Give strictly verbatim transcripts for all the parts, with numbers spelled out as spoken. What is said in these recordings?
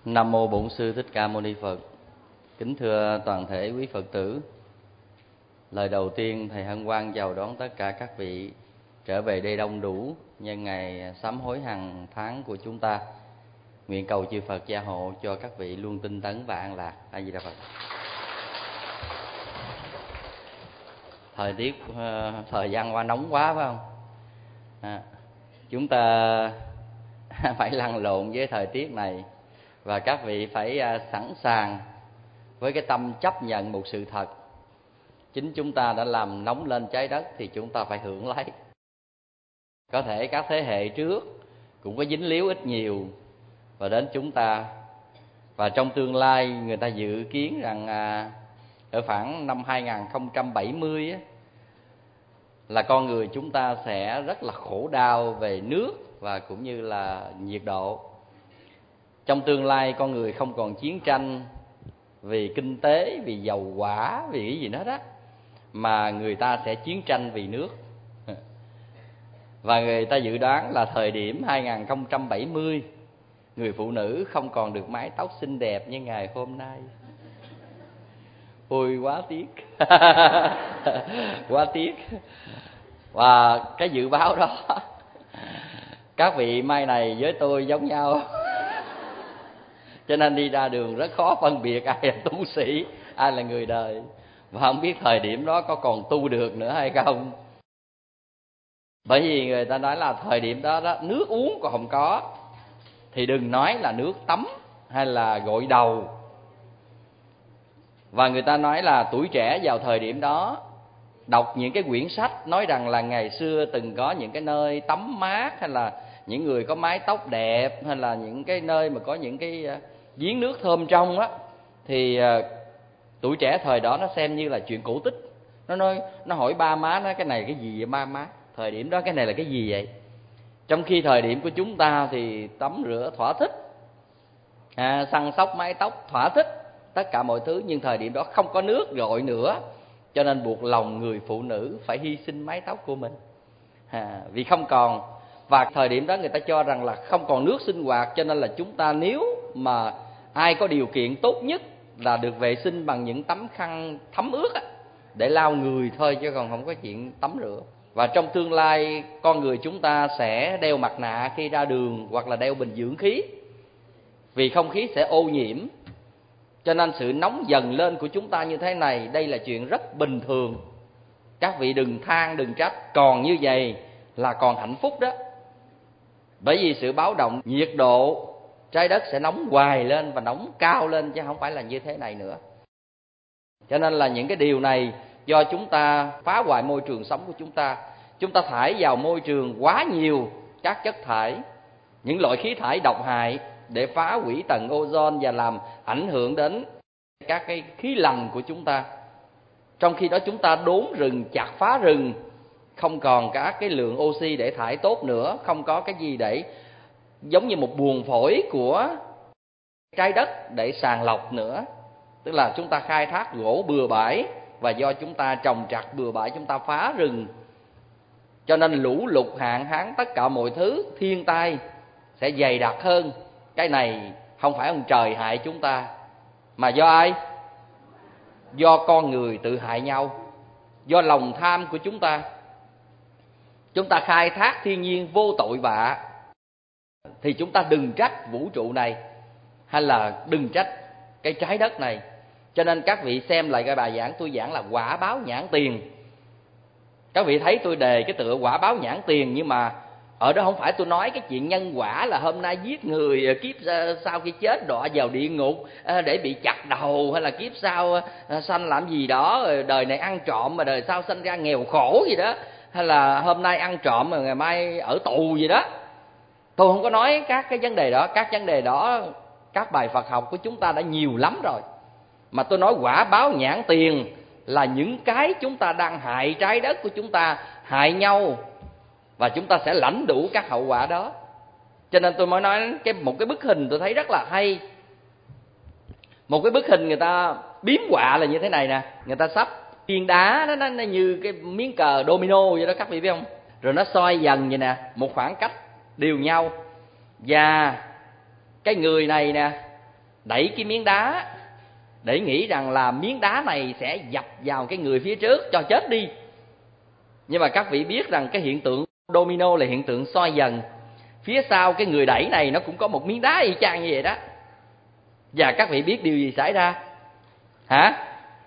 Nam mô Bổn Sư Thích Ca Mâu Ni Phật. Kính thưa toàn thể quý Phật tử, lời đầu tiên thầy hân hoan chào đón tất cả các vị trở về đây đông đủ nhân ngày sám hối hàng tháng của chúng ta. Nguyện cầu chư Phật gia hộ cho các vị luôn tinh tấn và an lạc. A Di Đà Phật. Thời tiết thời gian qua nóng quá phải không? À, chúng ta phải lăn lộn với thời tiết này, và các vị phải sẵn sàng với cái tâm chấp nhận một sự thật: chính chúng ta đã làm nóng lên trái đất thì chúng ta phải hưởng lấy. Có thể các thế hệ trước cũng có dính líu ít nhiều và đến chúng ta, và trong tương lai người ta dự kiến rằng ở khoảng năm hai không bảy mươi á, là con người chúng ta sẽ rất là khổ đau về nước và cũng như là nhiệt độ. Trong tương lai con người không còn chiến tranh vì kinh tế, vì dầu hỏa, vì cái gì nữa đó, mà người ta sẽ chiến tranh vì nước. Và người ta dự đoán là thời điểm hai không bảy mươi, người phụ nữ không còn được mái tóc xinh đẹp như ngày hôm nay. Ôi quá tiếc. Quá tiếc. Và cái dự báo đó, các vị mai này với tôi giống nhau, cho nên đi ra đường rất khó phân biệt ai là tu sĩ, ai là người đời, và không biết thời điểm đó có còn tu được nữa hay không. Bởi vì người ta nói là thời điểm đó, đó nước uống còn không có, thì đừng nói là nước tắm hay là gội đầu. Và người ta nói là tuổi trẻ vào thời điểm đó đọc những cái quyển sách nói rằng là ngày xưa từng có những cái nơi tắm mát, hay là những người có mái tóc đẹp, hay là những cái nơi mà có những cái giếng nước thơm trong á, thì tuổi trẻ thời đó nó xem như là chuyện cổ tích. Nó nói, nó hỏi ba má nó: cái này cái gì vậy ba má? Thời điểm đó cái này là cái gì vậy? Trong khi thời điểm của chúng ta thì tắm rửa thỏa thích, à, săn sóc mái tóc thỏa thích, tất cả mọi thứ. Nhưng thời điểm đó không có nước gội nữa, cho nên buộc lòng người phụ nữ phải hy sinh mái tóc của mình, à, vì không còn. Và thời điểm đó người ta cho rằng là không còn nước sinh hoạt, cho nên là chúng ta nếu mà ai có điều kiện tốt nhất là được vệ sinh bằng những tấm khăn thấm ướt á, để lau người thôi, chứ còn không có chuyện tắm rửa. Và trong tương lai con người chúng ta sẽ đeo mặt nạ khi ra đường, hoặc là đeo bình dưỡng khí, vì không khí sẽ ô nhiễm. Cho nên sự nóng dần lên của chúng ta như thế này, đây là chuyện rất bình thường. Các vị đừng than, đừng trách, còn như vậy là còn hạnh phúc đó. Bởi vì sự báo động nhiệt độ trái đất sẽ nóng hoài lên và nóng cao lên, chứ không phải là như thế này nữa. Cho nên là những cái điều này do chúng ta phá hoại môi trường sống của chúng ta. Chúng ta thải vào môi trường quá nhiều các chất thải, những loại khí thải độc hại để phá hủy tầng ozone và làm ảnh hưởng đến các cái khí lành của chúng ta. Trong khi đó chúng ta đốn rừng, chặt phá rừng, không còn các cái lượng oxy để thải tốt nữa, không có cái gì để giống như một buồng phổi của trái đất để sàng lọc nữa. Tức là chúng ta khai thác gỗ bừa bãi, và do chúng ta trồng trọt bừa bãi, chúng ta phá rừng, cho nên lũ lụt, hạn hán, tất cả mọi thứ thiên tai sẽ dày đặc hơn. Cái này không phải ông trời hại chúng ta, mà do ai? Do con người tự hại nhau, do lòng tham của chúng ta. Chúng ta khai thác thiên nhiên vô tội vạ, thì chúng ta đừng trách vũ trụ này, hay là đừng trách cái trái đất này. Cho nên các vị xem lại cái bài giảng tôi giảng là quả báo nhãn tiền. Các vị thấy tôi đề cái tựa quả báo nhãn tiền, nhưng mà ở đó không phải tôi nói cái chuyện nhân quả là hôm nay giết người, kiếp sau khi chết đọa vào địa ngục để bị chặt đầu, hay là kiếp sau sanh làm gì đó, đời này ăn trộm mà đời sau sanh ra nghèo khổ gì đó, hay là hôm nay ăn trộm mà ngày mai ở tù gì đó. Tôi không có nói các cái vấn đề đó. Các vấn đề đó các bài Phật học của chúng ta đã nhiều lắm rồi. Mà tôi nói quả báo nhãn tiền là những cái chúng ta đang hại trái đất của chúng ta, hại nhau, và chúng ta sẽ lãnh đủ các hậu quả đó. Cho nên tôi mới nói cái một cái bức hình tôi thấy rất là hay. Một cái bức hình người ta biếm họa là như thế này nè. Người ta sắp viên đá đó, nó, nó như cái miếng cờ domino vậy đó, các vị biết không? Rồi nó xoay dần vậy nè, một khoảng cách đều nhau. Và cái người này nè đẩy cái miếng đá để nghĩ rằng là miếng đá này sẽ dập vào cái người phía trước cho chết đi. Nhưng mà các vị biết rằng cái hiện tượng domino là hiện tượng soi dần. Phía sau cái người đẩy này nó cũng có một miếng đá y chang như vậy đó. Và các vị biết điều gì xảy ra? Hả?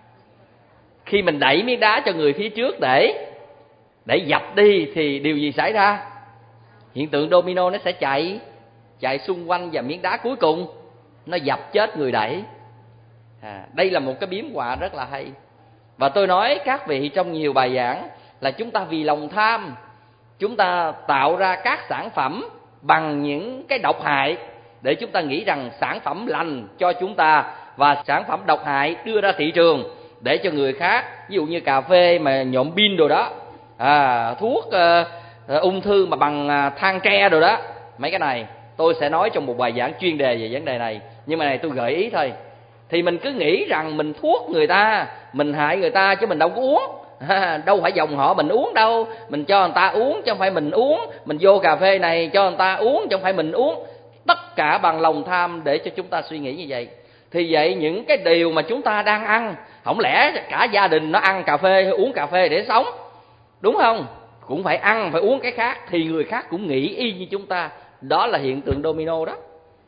Khi mình đẩy miếng đá cho người phía trước để để dập đi thì điều gì xảy ra? Hiện tượng domino nó sẽ chạy chạy xung quanh và miếng đá cuối cùng nó dập chết người đẩy. À, đây là một cái biếm họa rất là hay. Và tôi nói các vị trong nhiều bài giảng là chúng ta vì lòng tham, chúng ta tạo ra các sản phẩm bằng những cái độc hại để chúng ta nghĩ rằng sản phẩm lành cho chúng ta, và sản phẩm độc hại đưa ra thị trường để cho người khác. Ví dụ như cà phê mà nhộn pin đồ đó, à, thuốc uh, ung thư mà bằng uh, than tre đồ đó. Mấy cái này tôi sẽ nói trong một bài giảng chuyên đề về vấn đề này, nhưng mà này tôi gợi ý thôi. Thì mình cứ nghĩ rằng mình thuốc người ta, mình hại người ta chứ mình đâu có uống. À, đâu phải dòng họ mình uống đâu, mình cho người ta uống chứ không phải mình uống. Mình vô cà phê này cho người ta uống chứ không phải mình uống. Tất cả bằng lòng tham để cho chúng ta suy nghĩ như vậy. Thì vậy những cái điều mà chúng ta đang ăn, không lẽ cả gia đình nó ăn cà phê, uống cà phê để sống, đúng không? Cũng phải ăn, phải uống cái khác, thì người khác cũng nghĩ y như chúng ta. Đó là hiện tượng domino đó.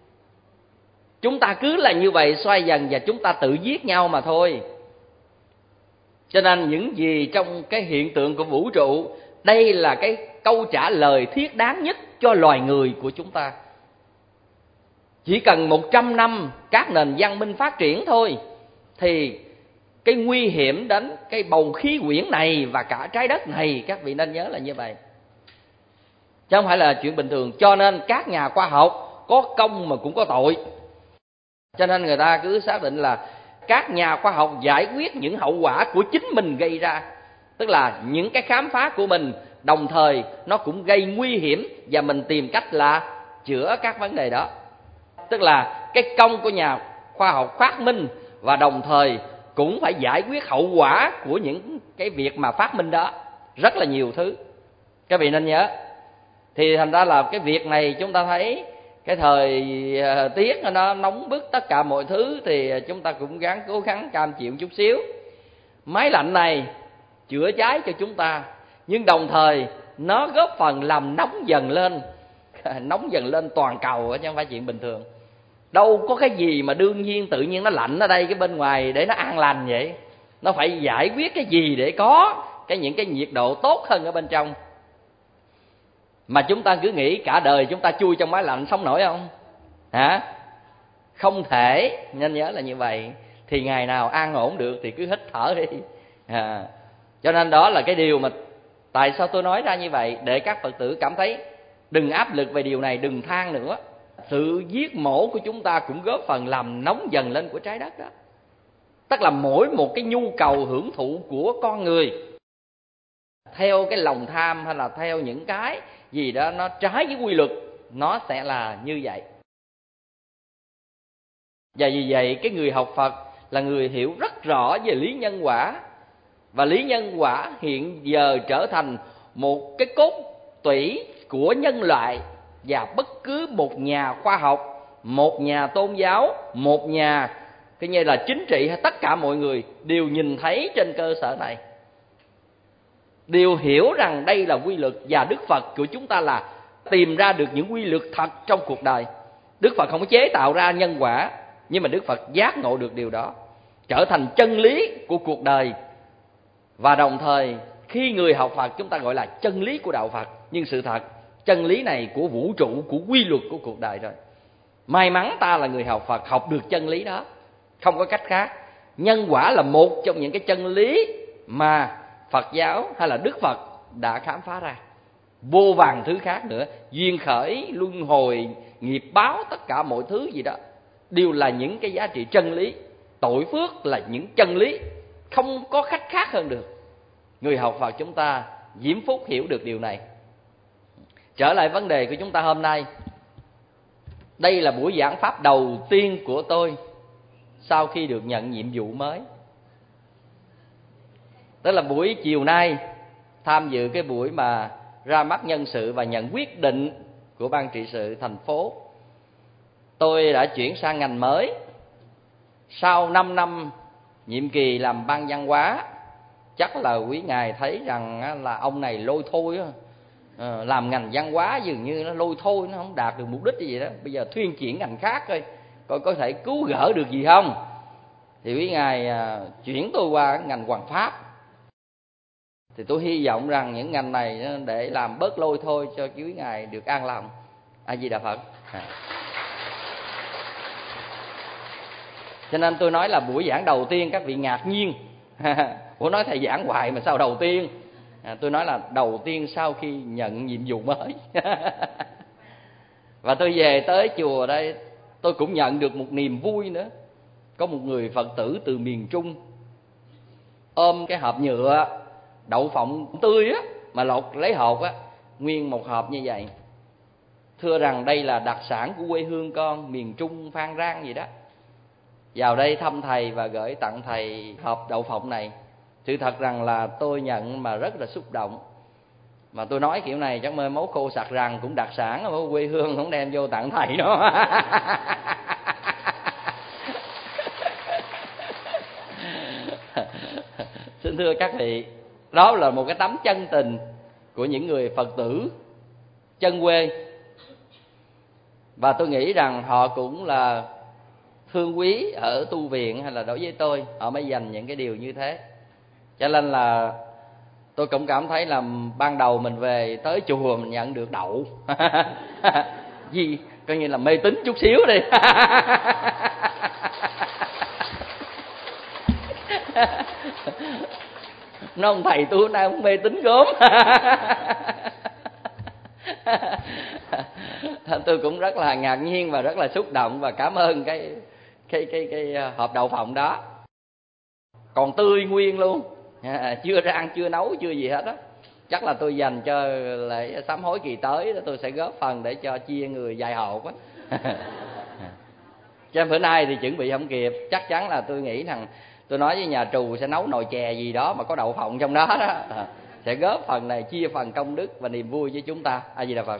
Chúng ta cứ là như vậy xoay dần và chúng ta tự giết nhau mà thôi. Cho nên những gì trong cái hiện tượng của vũ trụ, đây là cái câu trả lời thiết đáng nhất cho loài người của chúng ta. Chỉ cần một trăm năm các nền văn minh phát triển thôi, thì cái nguy hiểm đến cái bầu khí quyển này và cả trái đất này, các vị nên nhớ là như vậy, chứ không phải là chuyện bình thường. Cho nên các nhà khoa học có công mà cũng có tội. Cho nên người ta cứ xác định là các nhà khoa học giải quyết những hậu quả của chính mình gây ra. Tức là những cái khám phá của mình đồng thời nó cũng gây nguy hiểm, và mình tìm cách là chữa các vấn đề đó. Tức là cái công của nhà khoa học phát minh, và đồng thời cũng phải giải quyết hậu quả của những cái việc mà phát minh đó. Rất là nhiều thứ, các vị nên nhớ. Thì thành ra là cái việc này chúng ta thấy cái thời tiết nó nóng bức tất cả mọi thứ, thì chúng ta cũng gắng cố gắng cam chịu chút xíu. Máy lạnh này chữa cháy cho chúng ta, nhưng đồng thời nó góp phần làm nóng dần lên nóng dần lên toàn cầu, chứ không phải chuyện bình thường. Đâu có cái gì mà đương nhiên tự nhiên nó lạnh ở đây cái bên ngoài để nó an lành vậy. Nó phải giải quyết cái gì để có cái những cái nhiệt độ tốt hơn ở bên trong. Mà chúng ta cứ nghĩ cả đời chúng ta chui trong máy lạnh sống nổi không? Hả? Không thể, nên nhớ là như vậy. Thì ngày nào an ổn được thì cứ hít thở đi. À, cho nên đó là cái điều mà tại sao tôi nói ra như vậy, để các Phật tử cảm thấy đừng áp lực về điều này, đừng than nữa. Sự giết mổ của chúng ta cũng góp phần làm nóng dần lên của trái đất đó. Tức là mỗi một cái nhu cầu hưởng thụ của con người theo cái lòng tham, hay là theo những cái gì đó nó trái với quy luật, nó sẽ là như vậy. Và vì vậy cái người học Phật là người hiểu rất rõ về lý nhân quả. Và lý nhân quả hiện giờ trở thành một cái cốt tủy của nhân loại. Và bất cứ một nhà khoa học, một nhà tôn giáo, một nhà cái như là chính trị, hay tất cả mọi người đều nhìn thấy trên cơ sở này, đều hiểu rằng đây là quy luật. Và Đức Phật của chúng ta là tìm ra được những quy luật thật trong cuộc đời. Đức Phật không có chế tạo ra nhân quả, nhưng mà Đức Phật giác ngộ được điều đó, trở thành chân lý của cuộc đời. Và đồng thời khi người học Phật chúng ta gọi là chân lý của đạo Phật. Nhưng sự thật chân lý này của vũ trụ, của quy luật của cuộc đời rồi. May mắn ta là người học Phật, học được chân lý đó, không có cách khác. Nhân quả là một trong những cái chân lý mà Phật giáo hay là Đức Phật đã khám phá ra. Vô vàn thứ khác nữa, duyên khởi, luân hồi, nghiệp báo, tất cả mọi thứ gì đó đều là những cái giá trị chân lý. Tội phước là những chân lý, không có cách khác hơn được. Người học Phật chúng ta diễm phúc hiểu được điều này. Trở lại vấn đề của chúng ta hôm nay. Đây là buổi giảng pháp đầu tiên của tôi sau khi được nhận nhiệm vụ mới. Tức là buổi chiều nay tham dự cái buổi mà ra mắt nhân sự và nhận quyết định của ban trị sự thành phố. Tôi đã chuyển sang ngành mới, sau năm năm nhiệm kỳ làm ban văn hóa, chắc là quý ngài thấy rằng là ông này lôi thôi á, à, làm ngành văn hóa dường như nó lôi thôi, nó không đạt được mục đích gì đó, bây giờ thuyên chuyển ngành khác coi coi có thể cứu gỡ được gì không. Thì quý ngài à, chuyển tôi qua ngành hoàng pháp. Thì tôi hy vọng rằng những ngành này để làm bớt lôi thôi cho quý ngài được an lòng. A Di Đà Phật. À. Cho nên tôi nói là buổi giảng đầu tiên các vị ngạc nhiên. Ủa nói thầy giảng hoài mà sao đầu tiên? À, tôi nói là đầu tiên sau khi nhận nhiệm vụ mới. Và tôi về tới chùa đây, tôi cũng nhận được một niềm vui nữa. Có một người Phật tử từ miền Trung ôm cái hộp nhựa đậu phộng tươi á, mà lột lấy hột á, nguyên một hộp như vậy, thưa rằng đây là đặc sản của quê hương con, miền Trung Phan Rang gì đó, vào đây thăm thầy và gửi tặng thầy hộp đậu phộng này. Sự thật rằng là tôi nhận mà rất là xúc động. Mà tôi nói kiểu này chắc mơ máu khô sặc rằng cũng đặc sản ở quê hương, không đem vô tặng thầy đó. Xin thưa các vị, đó là một cái tấm chân tình của những người Phật tử chân quê. Và tôi nghĩ rằng họ cũng là thương quý ở tu viện hay là đối với tôi, họ mới dành những cái điều như thế. Cho nên là tôi cũng cảm thấy là ban đầu mình về tới chùa mình nhận được đậu gì coi như là mê tín chút xíu đi. Nó ông thầy tôi hôm nay cũng mê tín gớm. Tôi cũng rất là ngạc nhiên và rất là xúc động và cảm ơn cái cái cái cái hộp đậu phộng đó, còn tươi nguyên luôn, chưa rang chưa nấu chưa gì hết á. Chắc là tôi dành cho lễ sám hối kỳ tới đó, tôi sẽ góp phần để cho chia người vài hộp á. Cho bữa nay thì chuẩn bị không kịp, chắc chắn là tôi nghĩ rằng tôi nói với nhà trù sẽ nấu nồi chè gì đó mà có đậu phộng trong đó đó, sẽ góp phần này, chia phần công đức và niềm vui với chúng ta. A Di Đà Phật.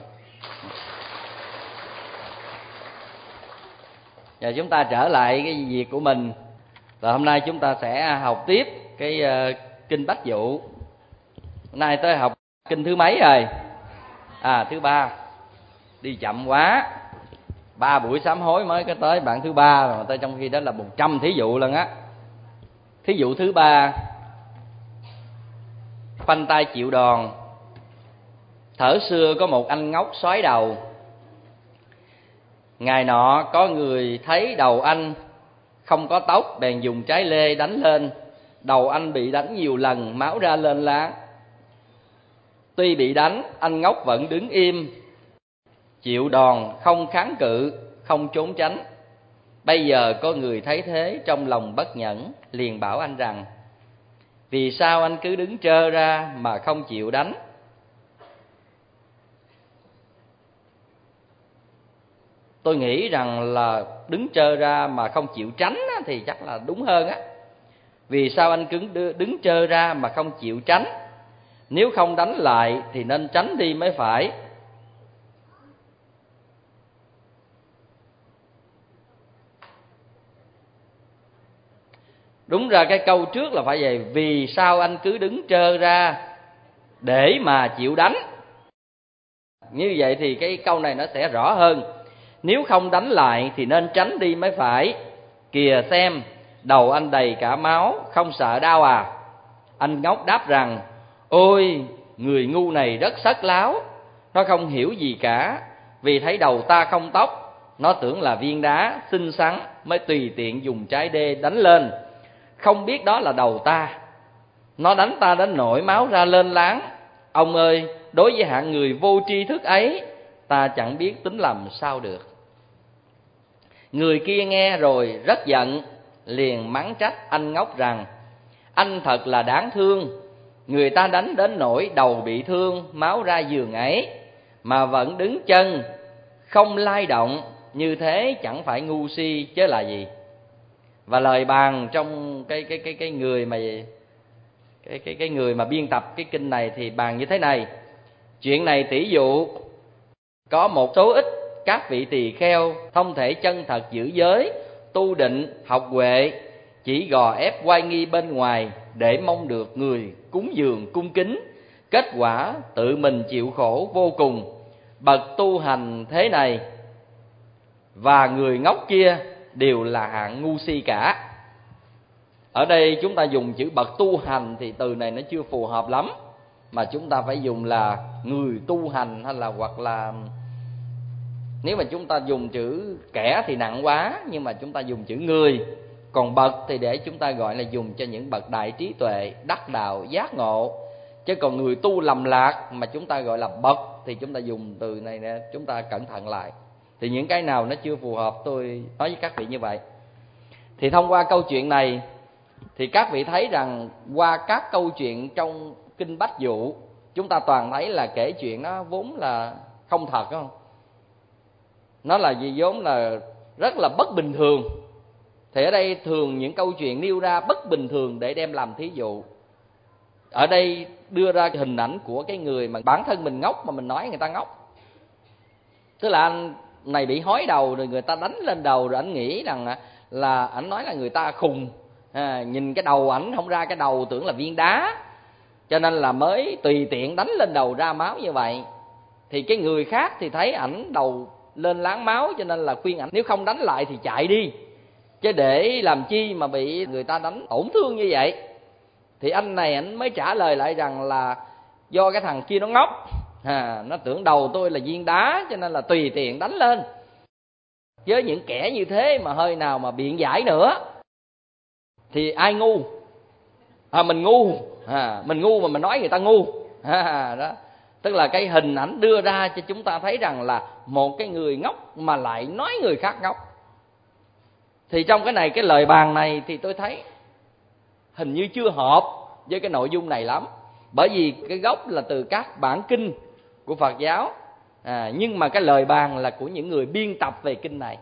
Giờ chúng ta trở lại cái việc của mình. Và hôm nay chúng ta sẽ học tiếp cái uh, kinh Bách Vụ. Hôm nay tới học kinh thứ mấy rồi? À, thứ ba. Đi chậm quá. Ba buổi sám hối mới có tới bạn thứ ba, mà tới trong khi đó là một trăm thí dụ lần á. Thí dụ thứ ba: khoanh tay chịu đòn. Thở xưa có một anh ngốc xoái đầu. Ngày nọ có người thấy đầu anh không có tóc, bèn dùng trái lê đánh lên. Đầu anh bị đánh nhiều lần, máu ra lên láng. Tuy bị đánh, anh ngốc vẫn đứng im, chịu đòn, không kháng cự, không trốn tránh. Bây giờ có người thấy thế, trong lòng bất nhẫn, liền bảo anh rằng: vì sao anh cứ đứng trơ ra mà không chịu đánh? Tôi nghĩ rằng là đứng trơ ra mà không chịu tránh thì chắc là đúng hơn á. Vì sao anh cứ đứng trơ ra mà không chịu tránh? Nếu không đánh lại thì nên tránh đi mới phải. Đúng ra cái câu trước là phải vậy: vì sao anh cứ đứng trơ ra để mà chịu đánh? Như vậy thì cái câu này nó sẽ rõ hơn. Nếu không đánh lại thì nên tránh đi mới phải. Kìa xem, đầu anh đầy cả máu, không sợ đau à? Anh ngốc đáp rằng: ôi, người ngu này rất sất láo. Nó không hiểu gì cả. Vì thấy đầu ta không tóc, nó tưởng là viên đá xinh xắn, mới tùy tiện dùng trái đê đánh lên. Không biết đó là đầu ta. Nó đánh ta đến nỗi máu ra lên láng. Ông ơi, đối với hạng người vô tri thức ấy, ta chẳng biết tính làm sao được. Người kia nghe rồi rất giận, liền mắng trách anh ngốc rằng: anh thật là đáng thương. Người ta đánh đến nỗi đầu bị thương, máu ra giường ấy, mà vẫn đứng chân không lay động, như thế chẳng phải ngu si chứ là gì. Và lời bàn trong cái cái cái cái người mà cái cái cái người mà biên tập cái kinh này thì bàn như thế này: chuyện này tỷ dụ có một số ít các vị tỳ kheo không thể chân thật giữ giới, tu định, học huệ, chỉ gò ép oai nghi bên ngoài để mong được người cúng dường cung kính, kết quả tự mình chịu khổ vô cùng. Bậc tu hành thế này và người ngốc kia đều là hạng ngu si cả. Ở đây chúng ta dùng chữ bậc tu hành thì từ này nó chưa phù hợp lắm, mà chúng ta phải dùng là người tu hành, hay là hoặc là nếu mà chúng ta dùng chữ kẻ thì nặng quá, nhưng mà chúng ta dùng chữ người. Còn bậc thì để chúng ta gọi là dùng cho những bậc đại trí tuệ, đắc đạo, giác ngộ. Chứ còn người tu lầm lạc mà chúng ta gọi là bậc thì chúng ta dùng từ này nè, chúng ta cẩn thận lại. Thì những cái nào nó chưa phù hợp tôi nói với các vị như vậy. Thì thông qua câu chuyện này thì các vị thấy rằng qua các câu chuyện trong Kinh Bách Dụ, chúng ta toàn thấy là kể chuyện nó vốn là không thật, không? Nó là gì? Vốn là rất là bất bình thường. Thì ở đây thường những câu chuyện nêu ra bất bình thường để đem làm thí dụ. Ở đây đưa ra hình ảnh của cái người mà bản thân mình ngốc mà mình nói người ta ngốc. Tức là anh này bị hói đầu rồi người ta đánh lên đầu, rồi anh nghĩ rằng là anh nói là người ta khùng. À, nhìn cái đầu ảnh không ra cái đầu, tưởng là viên đá, cho nên là mới tùy tiện đánh lên đầu ra máu như vậy. Thì cái người khác thì thấy ảnh đầu lên láng máu, cho nên là khuyên ảnh nếu không đánh lại thì chạy đi, chứ để làm chi mà bị người ta đánh tổn thương như vậy. Thì anh này ảnh mới trả lời lại rằng là do cái thằng kia nó ngốc, à, nó tưởng đầu tôi là viên đá cho nên là tùy tiện đánh lên. Với những kẻ như thế mà hơi nào mà biện giải nữa thì ai ngu? À, mình ngu, à, mình ngu mà mình nói người ta ngu, à, đó. Tức là cái hình ảnh đưa ra cho chúng ta thấy rằng là một cái người ngốc mà lại nói người khác ngốc. Thì trong cái này, cái lời bàn này thì tôi thấy hình như chưa hợp với cái nội dung này lắm. Bởi vì cái gốc là từ các bản kinh của Phật giáo, à, nhưng mà cái lời bàn là của những người biên tập về kinh này.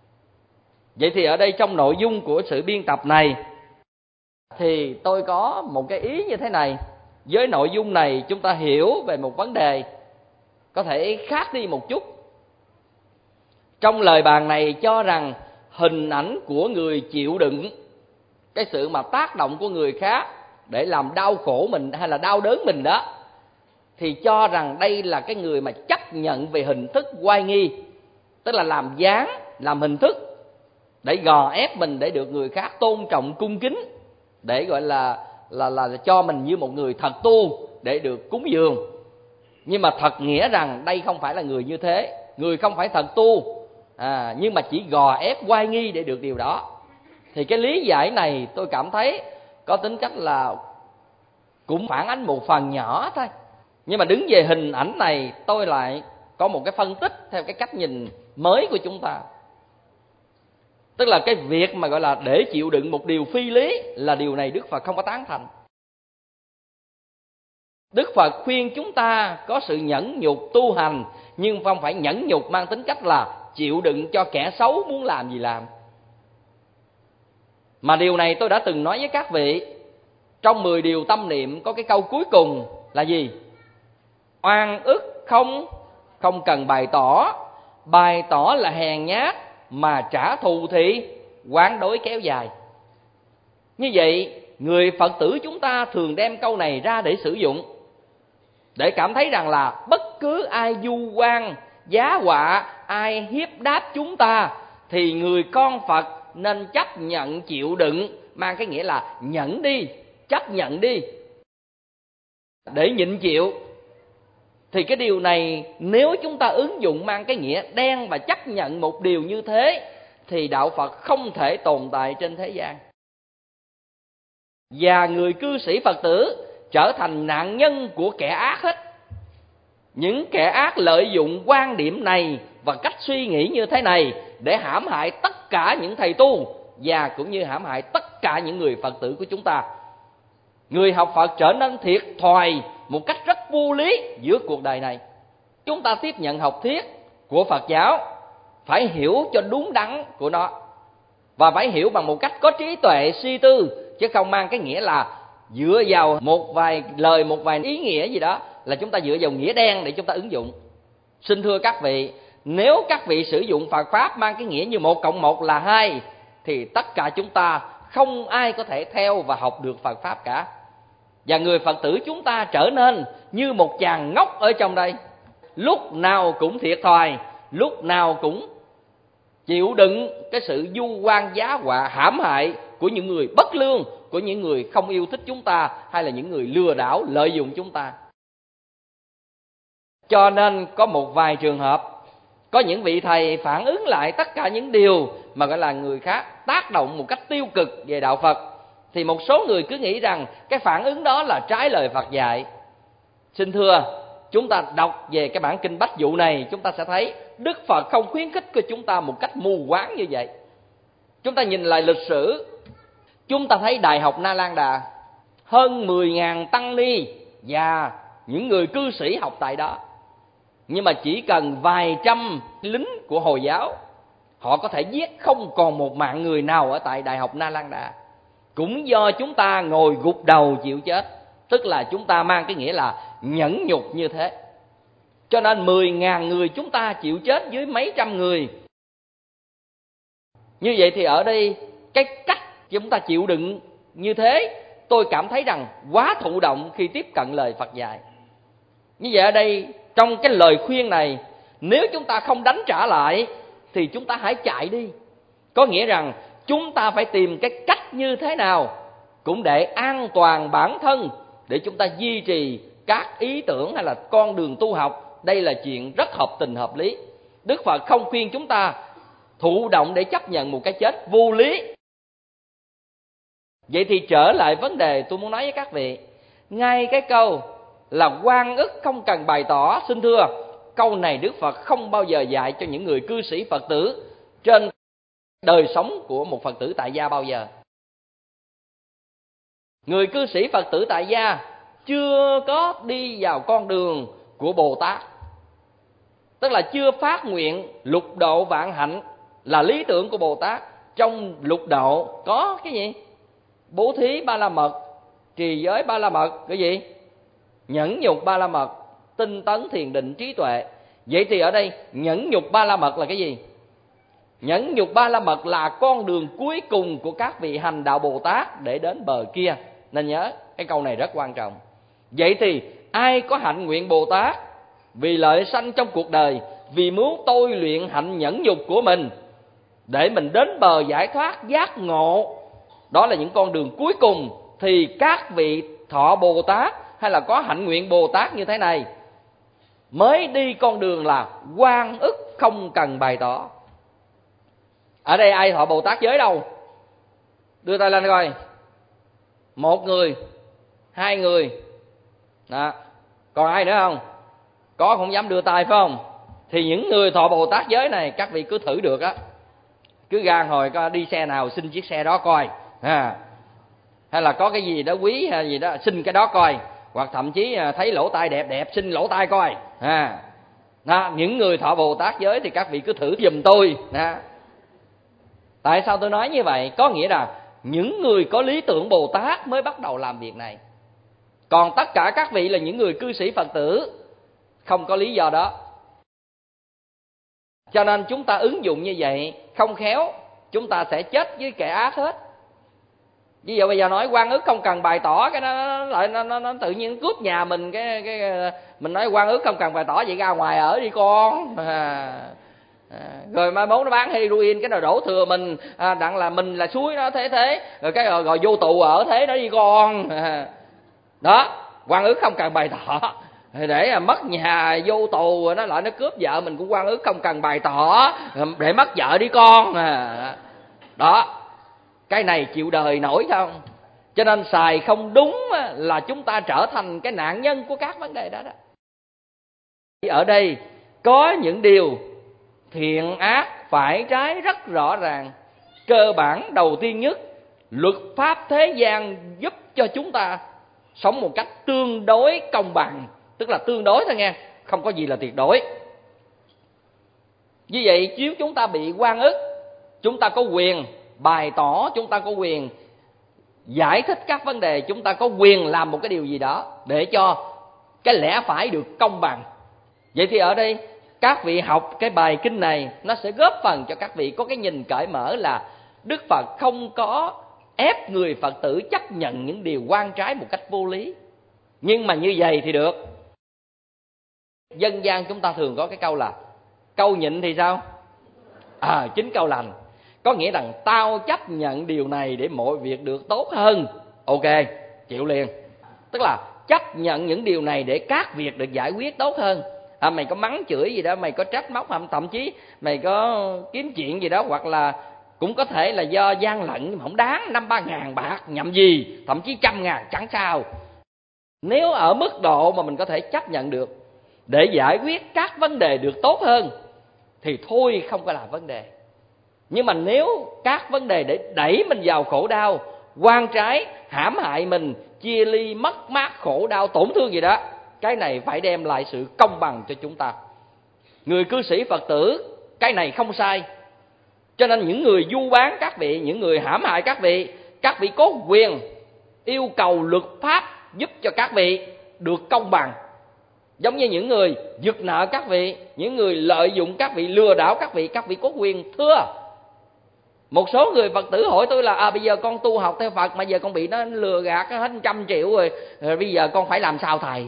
Vậy thì ở đây trong nội dung của sự biên tập này thì tôi có một cái ý như thế này. Với nội dung này chúng ta hiểu về một vấn đề có thể khác đi một chút. Trong lời bàn này cho rằng hình ảnh của người chịu đựng cái sự mà tác động của người khác để làm đau khổ mình hay là đau đớn mình đó, thì cho rằng đây là cái người mà chấp nhận về hình thức oai nghi, tức là làm dáng, làm hình thức để gò ép mình để được người khác tôn trọng cung kính, để gọi là là là cho mình như một người thật tu để được cúng dường. Nhưng mà thật nghĩa rằng đây không phải là người như thế, người không phải thật tu, à, nhưng mà chỉ gò ép oai nghi để được điều đó. Thì cái lý giải này tôi cảm thấy có tính cách là cũng phản ánh một phần nhỏ thôi. Nhưng mà đứng về hình ảnh này, tôi lại có một cái phân tích theo cái cách nhìn mới của chúng ta. Tức là cái việc mà gọi là để chịu đựng một điều phi lý là điều này Đức Phật không có tán thành. Đức Phật khuyên chúng ta có sự nhẫn nhục tu hành, nhưng không phải nhẫn nhục mang tính cách là chịu đựng cho kẻ xấu muốn làm gì làm. Mà điều này tôi đã từng nói với các vị. Trong mười điều tâm niệm có cái câu cuối cùng là gì? Oan ức không, không cần bày tỏ. Bày tỏ là hèn nhát, mà trả thù thì oán đối kéo dài. Như vậy, người Phật tử chúng ta thường đem câu này ra để sử dụng, để cảm thấy rằng là bất cứ ai vu oan, giá họa, ai hiếp đáp chúng ta thì người con Phật nên chấp nhận chịu đựng, mang cái nghĩa là nhẫn đi, chấp nhận đi, để nhịn chịu. Thì cái điều này nếu chúng ta ứng dụng mang cái nghĩa đen và chấp nhận một điều như thế thì đạo Phật không thể tồn tại trên thế gian. Và người cư sĩ Phật tử trở thành nạn nhân của kẻ ác hết. Những kẻ ác lợi dụng quan điểm này và cách suy nghĩ như thế này để hãm hại tất cả những thầy tu, và cũng như hãm hại tất cả những người Phật tử của chúng ta. Người học Phật trở nên thiệt thòi một cách rất vô lý giữa cuộc đời này. Chúng ta tiếp nhận học thuyết của Phật giáo phải hiểu cho đúng đắn của nó, và phải hiểu bằng một cách có trí tuệ suy tư, chứ không mang cái nghĩa là dựa vào một vài lời, một vài ý nghĩa gì đó là chúng ta dựa vào nghĩa đen để chúng ta ứng dụng. Xin thưa các vị, nếu các vị sử dụng Phật Pháp mang cái nghĩa như một cộng một là hai thì tất cả chúng ta không ai có thể theo và học được Phật Pháp cả. Và người Phật tử chúng ta trở nên như một chàng ngốc ở trong đây, lúc nào cũng thiệt thòi, lúc nào cũng chịu đựng cái sự vu oan giá họa hãm hại của những người bất lương, của những người không yêu thích chúng ta, hay là những người lừa đảo lợi dụng chúng ta. Cho nên có một vài trường hợp, có những vị thầy phản ứng lại tất cả những điều mà gọi là người khác tác động một cách tiêu cực về đạo Phật, thì một số người cứ nghĩ rằng cái phản ứng đó là trái lời Phật dạy. Xin thưa, chúng ta đọc về cái bản kinh Bách Dụ này, chúng ta sẽ thấy Đức Phật không khuyến khích của chúng ta một cách mù quáng như vậy. Chúng ta nhìn lại lịch sử, chúng ta thấy Đại học Na Lan Đà, hơn mười nghìn tăng ni và những người cư sĩ học tại đó. Nhưng mà chỉ cần vài trăm lính của Hồi giáo, họ có thể giết không còn một mạng người nào ở tại Đại học Na Lan Đà. Cũng do chúng ta ngồi gục đầu chịu chết, tức là chúng ta mang cái nghĩa là nhẫn nhục như thế. Cho nên mười nghìn người chúng ta chịu chết dưới mấy trăm người. Như vậy thì ở đây cái cách chúng ta chịu đựng như thế, tôi cảm thấy rằng quá thụ động khi tiếp cận lời Phật dạy. Như vậy ở đây trong cái lời khuyên này, nếu chúng ta không đánh trả lại thì chúng ta hãy chạy đi. Có nghĩa rằng chúng ta phải tìm cái cách như thế nào cũng để an toàn bản thân, để chúng ta duy trì các ý tưởng hay là con đường tu học. Đây là chuyện rất hợp tình hợp lý. Đức Phật không khuyên chúng ta thụ động để chấp nhận một cái chết vô lý. Vậy thì trở lại vấn đề tôi muốn nói với các vị, ngay cái câu là oan ức không cần bày tỏ, xin thưa, câu này Đức Phật không bao giờ dạy cho những người cư sĩ Phật tử trên đời sống của một Phật tử tại gia bao giờ. Người cư sĩ Phật tử tại gia chưa có đi vào con đường của Bồ Tát, tức là chưa phát nguyện lục độ vạn hạnh là lý tưởng của Bồ Tát. Trong lục độ có cái gì? Bố thí ba la mật, trì giới ba la mật, cái gì? Nhẫn nhục ba la mật, tinh tấn thiền định trí tuệ. Vậy thì ở đây nhẫn nhục ba la mật là cái gì? Nhẫn nhục ba la mật là con đường cuối cùng của các vị hành đạo Bồ Tát để đến bờ kia. Nên nhớ cái câu này rất quan trọng. Vậy thì ai có hạnh nguyện Bồ Tát vì lợi sanh trong cuộc đời, vì muốn tôi luyện hạnh nhẫn nhục của mình để mình đến bờ giải thoát giác ngộ, đó là những con đường cuối cùng, thì các vị thọ Bồ Tát hay là có hạnh nguyện Bồ Tát như thế này mới đi con đường là oan ức không cần bày tỏ. Ở đây ai thọ Bồ Tát giới đâu? Đưa tay lên coi. Một người, hai người, đó. Còn ai nữa không? Có không dám đưa tay phải không? Thì những người thọ Bồ Tát giới này các vị cứ thử được á, cứ ra hồi coi đi xe nào xin chiếc xe đó coi, à, hay là có cái gì đó quý hay gì đó xin cái đó coi, hoặc thậm chí thấy lỗ tai đẹp đẹp xin lỗ tai coi, à, đó, những người thọ Bồ Tát giới thì các vị cứ thử giùm tôi. Đó. Tại sao tôi nói như vậy? Có nghĩa là những người có lý tưởng Bồ Tát mới bắt đầu làm việc này. Còn tất cả các vị là những người cư sĩ Phật tử, không có lý do đó. Cho nên chúng ta ứng dụng như vậy, không khéo chúng ta sẽ chết với kẻ ác hết. Ví dụ bây giờ nói oan ức không cần bày tỏ, cái nó lại nó, nó, nó tự nhiên cướp nhà mình, cái cái mình nói oan ức không cần bày tỏ, vậy ra ngoài ở đi con. À, à, rồi mai mốt nó bán heroin, cái nào đổ thừa mình, à, đặng là mình là suối nó thế thế, rồi cái rồi, rồi vô tù ở thế đó đi con. À, đó, oan ức không cần bày tỏ. Để mất nhà vô tù, nó lại nó cướp vợ mình cũng oan ức không cần bày tỏ, để mất vợ đi con. À, đó, cái này chịu đời nổi không? Cho nên xài không đúng là chúng ta trở thành cái nạn nhân của các vấn đề đó đó. Ở đây có những điều thiện ác phải trái rất rõ ràng. Cơ bản đầu tiên nhất, luật pháp thế gian giúp cho chúng ta sống một cách tương đối công bằng, tức là tương đối thôi nghe, không có gì là tuyệt đối. Như vậy nếu chúng ta bị oan ức, chúng ta có quyền bày tỏ, chúng ta có quyền giải thích các vấn đề, chúng ta có quyền làm một cái điều gì đó để cho cái lẽ phải được công bằng. Vậy thì ở đây các vị học cái bài kinh này, nó sẽ góp phần cho các vị có cái nhìn cởi mở là Đức Phật không có ép người Phật tử chấp nhận những điều oan trái một cách vô lý. Nhưng mà như vậy thì được. Dân gian chúng ta thường có cái câu là câu nhịn thì sao? À, chính câu lành. Có nghĩa rằng tao chấp nhận điều này để mọi việc được tốt hơn. Ok, chịu liền. Tức là chấp nhận những điều này để các việc được giải quyết tốt hơn. À, mày có mắng chửi gì đó, mày có trách móc, thậm chí mày có kiếm chuyện gì đó, hoặc là cũng có thể là do gian lận nhưng mà không đáng, năm ba ngàn bạc nhậm gì, thậm chí trăm ngàn chẳng sao. Nếu ở mức độ mà mình có thể chấp nhận được để giải quyết các vấn đề được tốt hơn thì thôi không có là vấn đề. Nhưng mà nếu các vấn đề để đẩy mình vào khổ đau, oan trái, hãm hại mình, chia ly, mất mát, khổ đau, tổn thương gì đó, cái này phải đem lại sự công bằng cho chúng ta. Người cư sĩ Phật tử, cái này không sai. Cho nên những người du bán các vị, những người hãm hại các vị, các vị có quyền yêu cầu luật pháp giúp cho các vị được công bằng. Giống như những người giật nợ các vị, những người lợi dụng các vị, lừa đảo các vị, các vị có quyền thưa. Một số người Phật tử hỏi tôi là à, bây giờ con tu học theo Phật mà giờ con bị nó lừa gạt hết trăm triệu rồi, rồi bây giờ con phải làm sao thầy?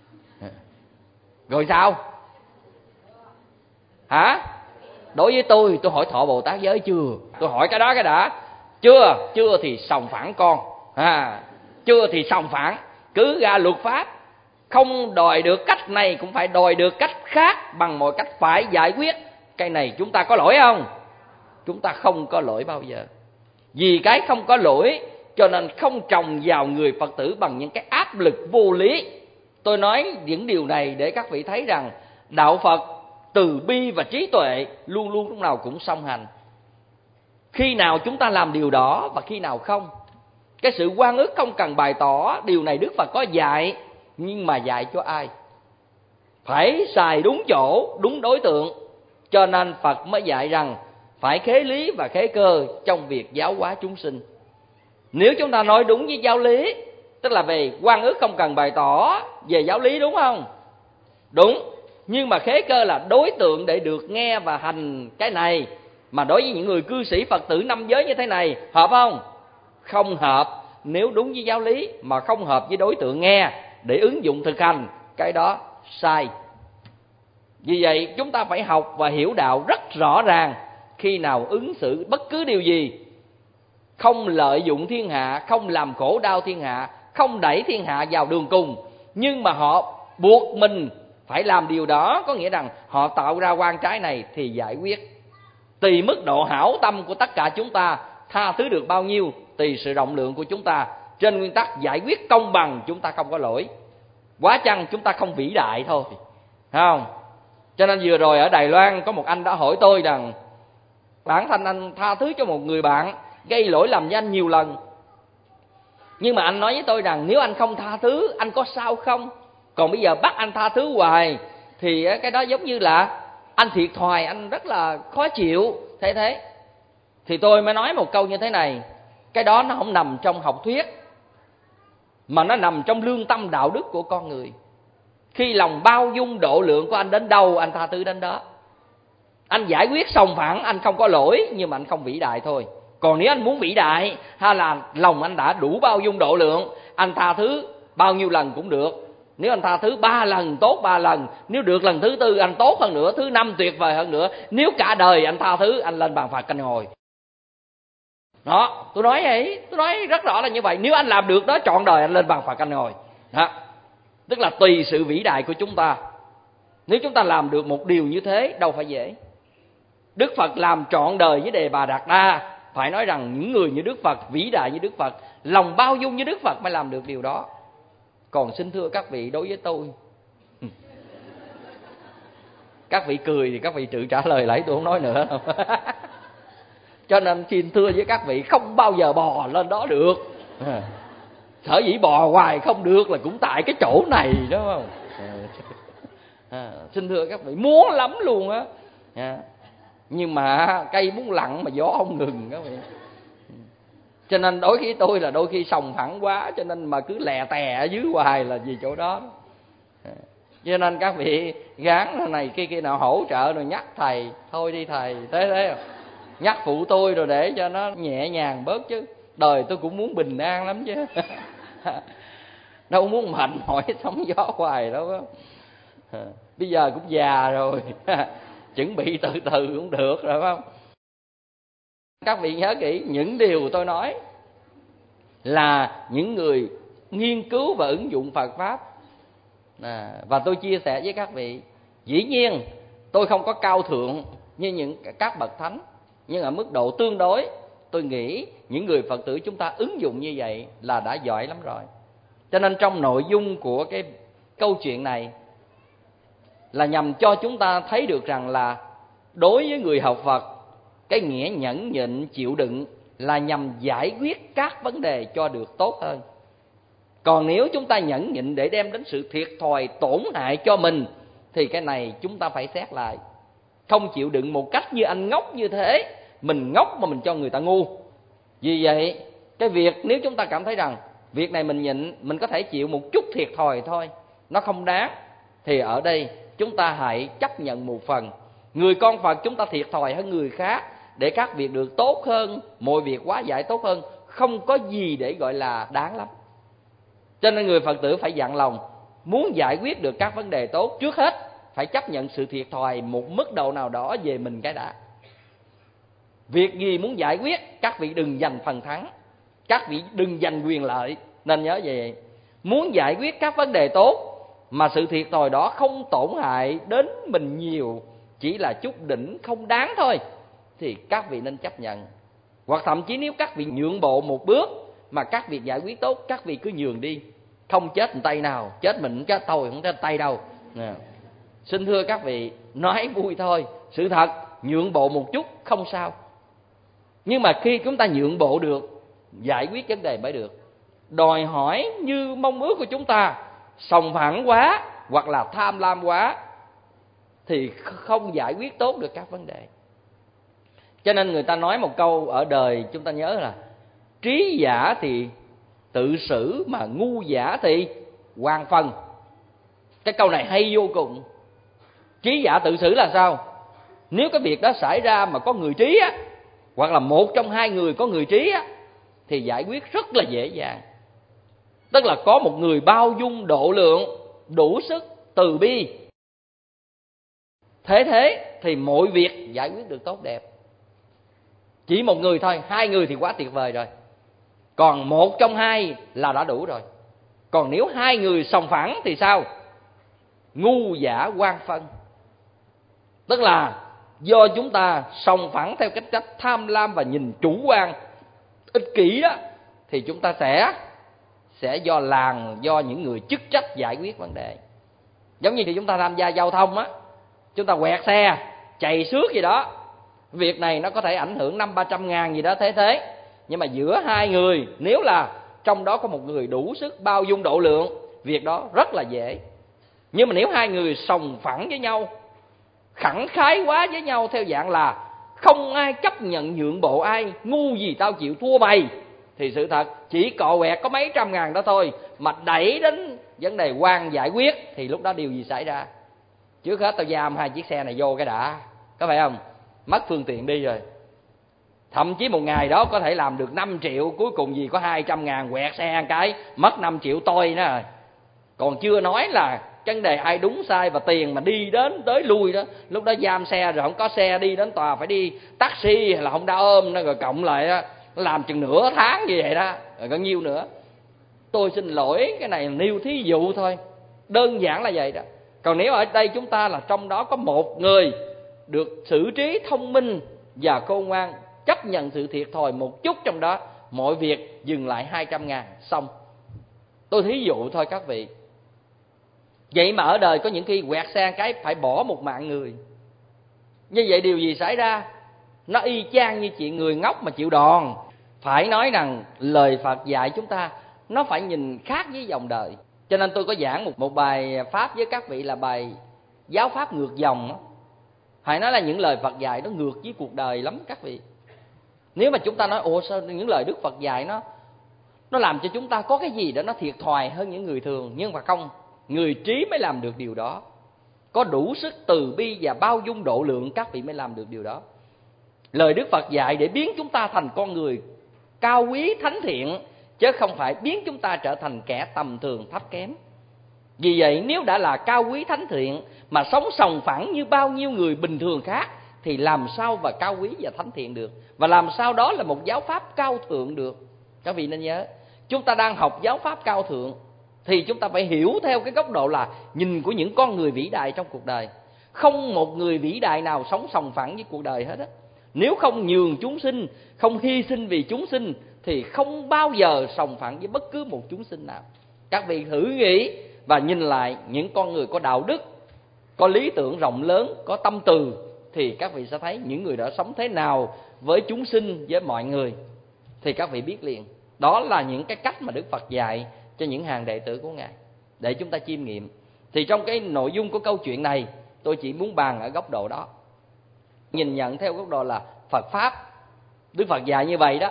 Rồi sao? Hả? Đối với tôi, tôi hỏi Thọ Bồ Tát giới chưa? Tôi hỏi cái đó cái đã. Chưa, chưa thì sòng phản con. À, chưa thì sòng phản. Cứ ra luật pháp, không đòi được cách này cũng phải đòi được cách khác, bằng mọi cách phải giải quyết. Cái này chúng ta có lỗi không? Chúng ta không có lỗi bao giờ. Vì cái không có lỗi cho nên không trồng vào người Phật tử bằng những cái áp lực vô lý. Tôi nói những điều này để các vị thấy rằng đạo Phật từ bi và trí tuệ luôn luôn lúc nào cũng song hành. Khi nào chúng ta làm điều đó và khi nào không. Cái sự oan ức không cần bày tỏ, điều này Đức Phật có dạy, nhưng mà dạy cho ai? Phải xài đúng chỗ, đúng đối tượng. Cho nên Phật mới dạy rằng phải khế lý và khế cơ trong việc giáo hóa chúng sinh. Nếu chúng ta nói đúng với giáo lý, tức là về oan ức không cần bày tỏ, về giáo lý đúng không? Đúng. Nhưng mà khế cơ là đối tượng để được nghe và hành cái này. Mà đối với những người cư sĩ Phật tử năm giới như thế này, hợp không? Không hợp. Nếu đúng với giáo lý mà không hợp với đối tượng nghe để ứng dụng thực hành, cái đó sai. Vì vậy chúng ta phải học và hiểu đạo rất rõ ràng. Khi nào ứng xử bất cứ điều gì, không lợi dụng thiên hạ, không làm khổ đau thiên hạ, không đẩy thiên hạ vào đường cùng, nhưng mà họ buộc mình phải làm điều đó, có nghĩa rằng họ tạo ra oan trái này thì giải quyết. Tùy mức độ hảo tâm của tất cả chúng ta, tha thứ được bao nhiêu tùy sự rộng lượng của chúng ta. Trên nguyên tắc giải quyết công bằng, chúng ta không có lỗi. Quá chăng chúng ta không vĩ đại thôi, thấy không? Cho nên vừa rồi ở Đài Loan có một anh đã hỏi tôi rằng bản thân anh tha thứ cho một người bạn gây lỗi lầm với anh nhiều lần, nhưng mà anh nói với tôi rằng nếu anh không tha thứ, anh có sao không? Còn bây giờ bắt anh tha thứ hoài thì cái đó giống như là anh thiệt thòi, anh rất là khó chịu. Thế thế thì tôi mới nói một câu như thế này: cái đó nó không nằm trong học thuyết, mà nó nằm trong lương tâm đạo đức của con người. Khi lòng bao dung độ lượng của anh đến đâu, anh tha thứ đến đó. Anh giải quyết sòng phẳng, anh không có lỗi, nhưng mà anh không vĩ đại thôi. Còn nếu anh muốn vĩ đại, hay là lòng anh đã đủ bao dung độ lượng, anh tha thứ bao nhiêu lần cũng được. Nếu anh tha thứ ba lần, tốt ba lần. Nếu được lần thứ tư, anh tốt hơn nữa. Thứ năm tuyệt vời hơn nữa. Nếu cả đời anh tha thứ, anh lên bàn phạt canh ngồi. Đó, tôi nói vậy, tôi nói rất rõ là như vậy. Nếu anh làm được đó, trọn đời anh lên bàn phạt canh ngồi. Đó. Tức là tùy sự vĩ đại của chúng ta. Nếu chúng ta làm được một điều như thế, đâu phải dễ. Đức Phật làm trọn đời với Đề Bà Đạt Đa. Phải nói rằng những người như Đức Phật, vĩ đại như Đức Phật, lòng bao dung như Đức Phật mới làm được điều đó. Còn xin thưa các vị, đối với tôi, các vị cười thì các vị tự trả lời lại, tôi không nói nữa. Cho nên xin thưa với các vị, không bao giờ bò lên đó được. Sở dĩ bò hoài không được là cũng tại cái chỗ này, đúng không? À, xin thưa các vị, muốn lắm luôn á, nhưng mà cây muốn lặng mà gió không ngừng các vị. Cho nên đối với tôi là đôi khi sòng phẳng quá, cho nên mà cứ lè tè ở dưới hoài là vì chỗ đó. Cho nên các vị gán này kia kia nào hỗ trợ rồi nhắc thầy, thôi đi thầy, thế thế không? nhắc phụ tôi rồi để cho nó nhẹ nhàng bớt chứ. Đời tôi cũng muốn bình an lắm chứ. Đâu muốn mệt mỏi sóng gió hoài đâu đó. Bây giờ cũng già rồi. Chuẩn bị từ từ cũng được rồi phải không? Các vị nhớ kỹ, những điều tôi nói là những người nghiên cứu và ứng dụng Phật Pháp. À, và tôi chia sẻ với các vị, dĩ nhiên tôi không có cao thượng như những các bậc thánh, nhưng ở mức độ tương đối, tôi nghĩ những người Phật tử chúng ta ứng dụng như vậy là đã giỏi lắm rồi. Cho nên trong nội dung của cái câu chuyện này là nhằm cho chúng ta thấy được rằng là đối với người học Phật, cái nghĩa nhẫn nhịn chịu đựng là nhằm giải quyết các vấn đề cho được tốt hơn. Còn nếu chúng ta nhẫn nhịn để đem đến sự thiệt thòi tổn hại cho mình thì cái này chúng ta phải xét lại. Không chịu đựng một cách như anh ngốc như thế, mình ngốc mà mình cho người ta ngu. Vì vậy cái việc nếu chúng ta cảm thấy rằng việc này mình nhịn, mình có thể chịu một chút thiệt thòi thôi, nó không đáng, thì ở đây chúng ta hãy chấp nhận một phần. Người con Phật chúng ta thiệt thòi hơn người khác để các việc được tốt hơn, mọi việc hóa giải tốt hơn, không có gì để gọi là đáng lắm. Cho nên người Phật tử phải dặn lòng, muốn giải quyết được các vấn đề tốt, trước hết phải chấp nhận sự thiệt thòi một mức độ nào đó về mình cái đã. Việc gì muốn giải quyết, các vị đừng giành phần thắng, các vị đừng giành quyền lợi. Nên nhớ vậy, muốn giải quyết các vấn đề tốt mà sự thiệt thòi đó không tổn hại đến mình nhiều, chỉ là chút đỉnh không đáng thôi, thì các vị nên chấp nhận. Hoặc thậm chí nếu các vị nhượng bộ một bước mà các việc giải quyết tốt, các vị cứ nhường đi. Không chết một tay nào, chết mình cũng chết tôi, không chết tay đâu. Nè. Xin thưa các vị, nói vui thôi, sự thật nhượng bộ một chút không sao. Nhưng mà khi chúng ta nhượng bộ được, giải quyết vấn đề mới được. Đòi hỏi như mong ước của chúng ta, sòng phẳng quá hoặc là tham lam quá thì không giải quyết tốt được các vấn đề. Cho nên người ta nói một câu ở đời chúng ta nhớ là trí giả thì tự xử mà ngu giả thì hoàn phần. Cái câu này hay vô cùng. Trí giả tự xử là sao? Nếu cái việc đó xảy ra mà có người trí á, hoặc là một trong hai người có người trí á, thì giải quyết rất là dễ dàng. Tức là có một người bao dung độ lượng, đủ sức từ bi, thế thế thì mọi việc giải quyết được tốt đẹp. Chỉ một người thôi, hai người thì quá tuyệt vời rồi. Còn một trong hai là đã đủ rồi. Còn nếu hai người sòng phẳng thì sao? Ngu giả quan phân. Tức là do chúng ta sòng phẳng theo cách cách tham lam và nhìn chủ quan, ích kỷ đó, thì chúng ta sẽ sẽ do làng, do những người chức trách giải quyết vấn đề. Giống như khi chúng ta tham gia giao thông á, chúng ta quẹt xe, chạy xước gì đó, việc này nó có thể ảnh hưởng năm ba trăm ngàn gì đó thế thế. Nhưng mà giữa hai người, nếu là trong đó có một người đủ sức bao dung độ lượng, việc đó rất là dễ. Nhưng mà nếu hai người sòng phẳng với nhau, khẳng khái quá với nhau theo dạng là không ai chấp nhận nhượng bộ ai, ngu gì tao chịu thua mày, thì sự thật chỉ cọ quẹt có mấy trăm ngàn đó thôi, mà đẩy đến vấn đề quan giải quyết thì lúc đó điều gì xảy ra? Trước hết tao giam hai chiếc xe này vô cái đã, có phải không? Mất phương tiện đi rồi. Thậm chí một ngày đó có thể làm được năm triệu, cuối cùng gì có hai trăm ngàn quẹt xe một cái, mất năm triệu tôi nữa rồi. Còn chưa nói là vấn đề ai đúng sai và tiền mà đi đến tới lui đó, lúc đó giam xe rồi không có xe đi đến tòa, phải đi taxi hay là không đã ôm nó, rồi cộng lại đó, làm chừng nửa tháng như vậy đó, rồi có nhiêu nữa. Tôi xin lỗi, cái này nêu thí dụ thôi, đơn giản là vậy đó. Còn nếu ở đây chúng ta là trong đó có một người được xử trí thông minh và khôn ngoan, chấp nhận sự thiệt thòi một chút trong đó, mọi việc dừng lại hai trăm ngàn xong. Tôi thí dụ thôi các vị. Vậy mà ở đời có những khi quẹt xe cái phải bỏ một mạng người. Như vậy điều gì xảy ra? Nó y chang như chuyện người ngốc mà chịu đòn. Phải nói rằng lời Phật dạy chúng ta nó phải nhìn khác với dòng đời. Cho nên tôi có giảng một, một bài pháp với các vị là bài giáo pháp ngược dòng đó. Phải nói là những lời Phật dạy nó ngược với cuộc đời lắm các vị. Nếu mà chúng ta nói ồ sao những lời Đức Phật dạy nó nó làm cho chúng ta có cái gì đó nó thiệt thòi hơn những người thường. Nhưng mà không, người trí mới làm được điều đó. Có đủ sức từ bi và bao dung độ lượng, các vị mới làm được điều đó. Lời Đức Phật dạy để biến chúng ta thành con người cao quý thánh thiện, chứ không phải biến chúng ta trở thành kẻ tầm thường thấp kém. Vì vậy nếu đã là cao quý thánh thiện mà sống sòng phẳng như bao nhiêu người bình thường khác, thì làm sao mà cao quý và thánh thiện được? Và làm sao đó là một giáo pháp cao thượng được? Các vị nên nhớ, chúng ta đang học giáo pháp cao thượng thì chúng ta phải hiểu theo cái góc độ là nhìn của những con người vĩ đại trong cuộc đời. Không một người vĩ đại nào sống sòng phẳng với cuộc đời hết á. Nếu không nhường chúng sinh, không hy sinh vì chúng sinh, thì không bao giờ sòng phẳng với bất cứ một chúng sinh nào. Các vị thử nghĩ và nhìn lại những con người có đạo đức, có lý tưởng rộng lớn, có tâm từ, thì các vị sẽ thấy những người đó sống thế nào với chúng sinh, với mọi người. Thì các vị biết liền, đó là những cái cách mà Đức Phật dạy cho những hàng đệ tử của Ngài, để chúng ta chiêm nghiệm. Thì trong cái nội dung của câu chuyện này, tôi chỉ muốn bàn ở góc độ đó, nhìn nhận theo góc độ là Phật Pháp. Đức Phật dạy như vậy đó,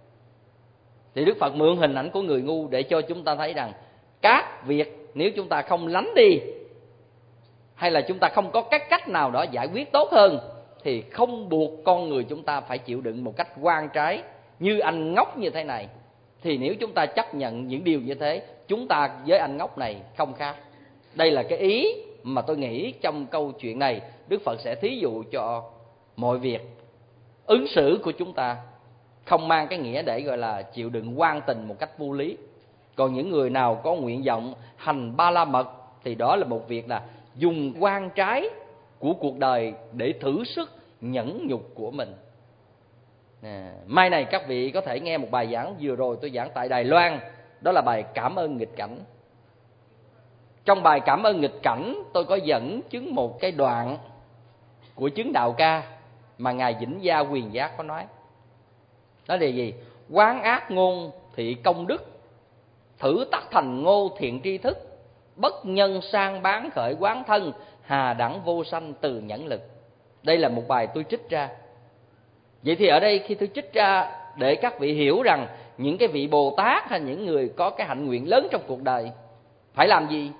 thì Đức Phật mượn hình ảnh của người ngu để cho chúng ta thấy rằng các việc nếu chúng ta không lánh đi, hay là chúng ta không có cái cách nào đó giải quyết tốt hơn, thì không buộc con người chúng ta phải chịu đựng một cách oan trái như anh ngốc như thế này. Thì nếu chúng ta chấp nhận những điều như thế, chúng ta với anh ngốc này không khác. Đây là cái ý mà tôi nghĩ trong câu chuyện này Đức Phật sẽ thí dụ cho mọi việc ứng xử của chúng ta, không mang cái nghĩa để gọi là chịu đựng oan tình một cách vô lý. Còn những người nào có nguyện vọng hành ba la mật thì đó là một việc là dùng oan trái của cuộc đời để thử sức nhẫn nhục của mình. À, mai này các vị có thể nghe một bài giảng vừa rồi tôi giảng tại Đài Loan, đó là bài Cảm ơn nghịch cảnh. Trong bài Cảm ơn nghịch cảnh, tôi có dẫn chứng một cái đoạn của chứng Đạo Ca mà Ngài Vĩnh Gia Quyền Giác có nói. Đó là gì? Quán ác ngôn thị công đức, thử tắc thành ngô thiện tri thức, bất nhân sang bán khởi quán thân, hà đẳng vô sanh từ nhẫn lực. Đây là một bài tôi trích ra. Vậy thì ở đây khi tôi trích ra để các vị hiểu rằng những cái vị Bồ Tát hay những người có cái hạnh nguyện lớn trong cuộc đời phải làm gì?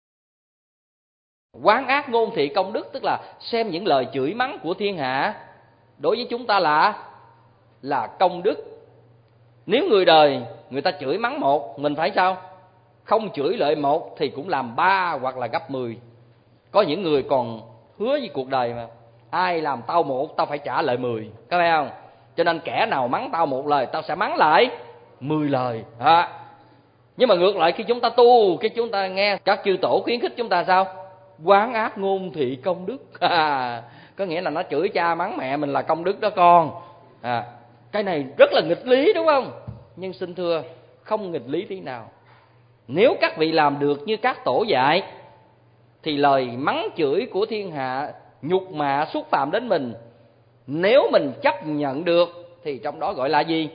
Quán ác ngôn thị công đức, tức là xem những lời chửi mắng của thiên hạ đối với chúng ta là là công đức. Nếu người đời người ta chửi mắng một, mình phải sao? Không chửi lợi một thì cũng làm ba hoặc là gấp mười. Có những người còn hứa với cuộc đời mà, ai làm tao một tao phải trả lại mười, có phải không? Cho nên kẻ nào mắng tao một lời tao sẽ mắng lại mười lời à. Nhưng mà ngược lại khi chúng ta tu, cái chúng ta nghe các chư tổ khuyến khích chúng ta sao? Quán ác ngôn thị công đức à, có nghĩa là nó chửi cha mắng mẹ mình là công đức đó con à. Cái này rất là nghịch lý đúng không? Nhưng xin thưa, không nghịch lý tí nào. Nếu các vị làm được như các tổ dạy, thì lời mắng chửi của thiên hạ, nhục mạ xúc phạm đến mình, nếu mình chấp nhận được thì trong đó gọi là gì?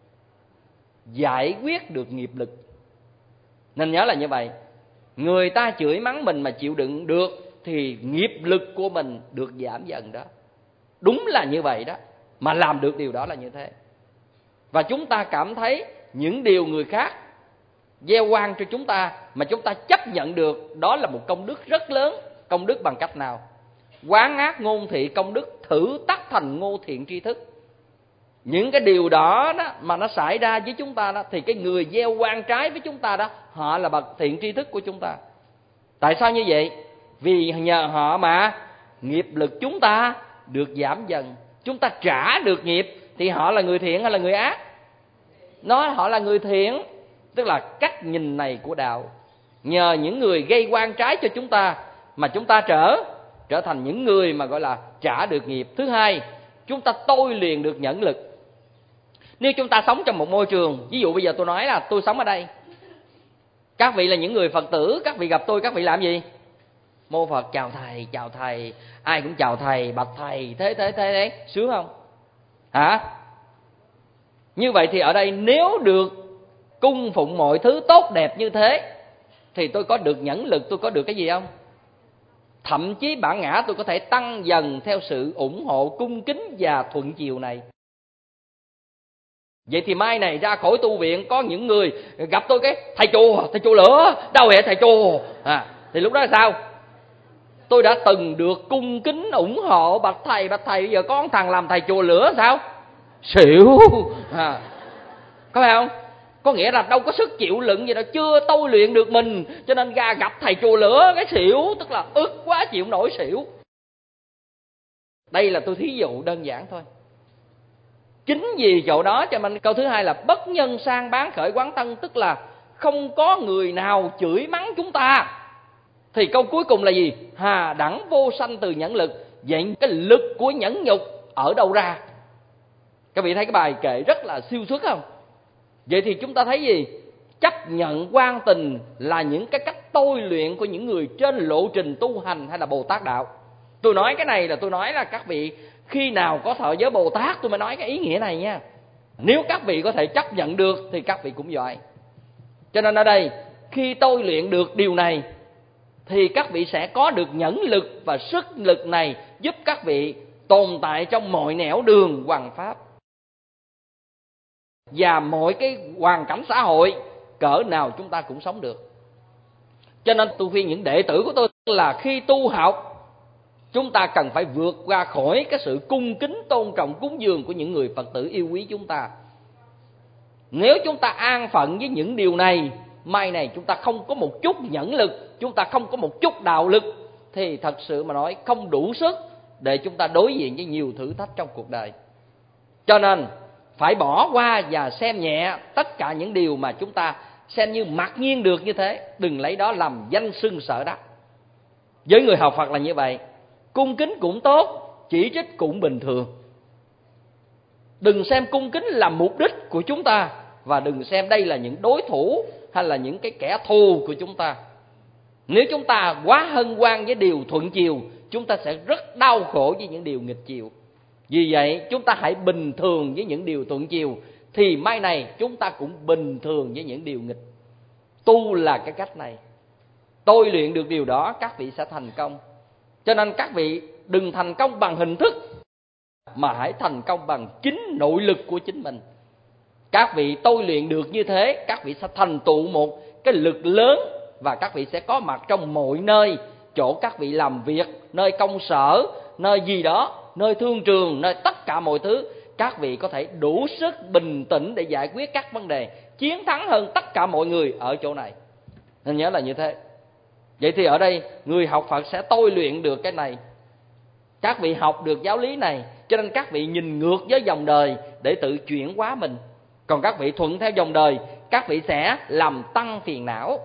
Giải quyết được nghiệp lực. Nên nhớ là như vậy. Người ta chửi mắng mình mà chịu đựng được thì nghiệp lực của mình được giảm dần đó. Đúng là như vậy đó. Mà làm được điều đó là như thế. Và chúng ta cảm thấy những điều người khác gieo oan cho chúng ta mà chúng ta chấp nhận được, đó là một công đức rất lớn. Công đức bằng cách nào? Quán ác ngôn thị công đức, thử tắc thành ngô thiện tri thức. Những cái điều đó, đó mà nó xảy ra với chúng ta đó, thì cái người gieo oan trái với chúng ta đó, họ là bậc thiện tri thức của chúng ta. Tại sao như vậy? Vì nhờ họ mà nghiệp lực chúng ta được giảm dần. Chúng ta trả được nghiệp thì họ là người thiện hay là người ác? Nói họ là người thiện, tức là cách nhìn này của đạo. Nhờ những người gây oan trái cho chúng ta mà chúng ta trở trở thành những người mà gọi là trả được nghiệp. Thứ hai, chúng ta tôi luyện được nhẫn lực. Nếu chúng ta sống trong một môi trường, ví dụ bây giờ tôi nói là tôi sống ở đây, các vị là những người Phật tử, các vị gặp tôi, các vị làm gì? Mô Phật, chào thầy, chào thầy, ai cũng chào thầy, bạch thầy, thế thế thế đấy, sướng không? Hả? Như vậy thì ở đây nếu được cung phụng mọi thứ tốt đẹp như thế thì tôi có được nhẫn lực, tôi có được cái gì không? Thậm chí bản ngã tôi có thể tăng dần theo sự ủng hộ, cung kính và thuận chiều này. Vậy thì mai này ra khỏi tu viện có những người gặp tôi cái thầy chùa, thầy chùa lửa, đâu vậy thầy chùa à, thì lúc đó là sao? Tôi đã từng được cung kính ủng hộ, bạch thầy bạch thầy, giờ có thằng làm thầy chùa lửa sao? Xỉu à. Có phải không? Có nghĩa là đâu có sức chịu đựng gì đâu, chưa tôi luyện được mình, cho nên ra gặp thầy chùa lửa cái xỉu, tức là ức quá chịu nổi xỉu. Đây là tôi thí dụ đơn giản thôi. Chính vì chỗ đó cho nên câu thứ hai là bất nhân sang bán khởi quán thân, tức là không có người nào chửi mắng chúng ta. Thì câu cuối cùng là gì? Hà đẳng vô sanh từ nhẫn lực. Vậy cái lực của nhẫn nhục ở đâu ra? Các vị thấy cái bài kệ rất là siêu xuất không? Vậy thì chúng ta thấy gì? Chấp nhận quan tình là những cái cách tôi luyện của những người trên lộ trình tu hành hay là Bồ Tát đạo. Tôi nói cái này là tôi nói là các vị khi nào có thọ giới Bồ Tát tôi mới nói cái ý nghĩa này nha. Nếu các vị có thể chấp nhận được thì các vị cũng giỏi. Cho nên ở đây khi tôi luyện được điều này thì các vị sẽ có được nhẫn lực, và sức lực này giúp các vị tồn tại trong mọi nẻo đường hoằng pháp và mọi cái hoàn cảnh xã hội cỡ nào chúng ta cũng sống được. Cho nên tôi khuyên những đệ tử của tôi là khi tu học chúng ta cần phải vượt qua khỏi cái sự cung kính tôn trọng cúng dường của những người Phật tử yêu quý chúng ta. Nếu chúng ta an phận với những điều này, mai này chúng ta không có một chút nhẫn lực, chúng ta không có một chút đạo lực, thì thật sự mà nói không đủ sức để chúng ta đối diện với nhiều thử thách trong cuộc đời. Cho nên phải bỏ qua và xem nhẹ tất cả những điều mà chúng ta xem như mặc nhiên được như thế. Đừng lấy đó làm danh xưng sở đắc. Với người học Phật là như vậy. Cung kính cũng tốt, chỉ trích cũng bình thường. Đừng xem cung kính là mục đích của chúng ta, và đừng xem đây là những đối thủ hay là những cái kẻ thù của chúng ta. Nếu chúng ta quá hân hoan với điều thuận chiều, chúng ta sẽ rất đau khổ với những điều nghịch chiều. Vì vậy chúng ta hãy bình thường với những điều thuận chiều, thì mai này chúng ta cũng bình thường với những điều nghịch. Tu là cái cách này. Tôi luyện được điều đó, các vị sẽ thành công. Cho nên các vị đừng thành công bằng hình thức, mà hãy thành công bằng chính nội lực của chính mình. Các vị tôi luyện được như thế, các vị sẽ thành tựu một cái lực lớn, và các vị sẽ có mặt trong mọi nơi, chỗ các vị làm việc, nơi công sở, nơi gì đó, nơi thương trường, nơi tất cả mọi thứ. Các vị có thể đủ sức bình tĩnh để giải quyết các vấn đề, chiến thắng hơn tất cả mọi người ở chỗ này. Nên nhớ là như thế. Vậy thì ở đây người học Phật sẽ tôi luyện được cái này. Các vị học được giáo lý này, cho nên các vị nhìn ngược với dòng đời để tự chuyển hóa mình. Còn các vị thuận theo dòng đời, các vị sẽ làm tăng phiền não.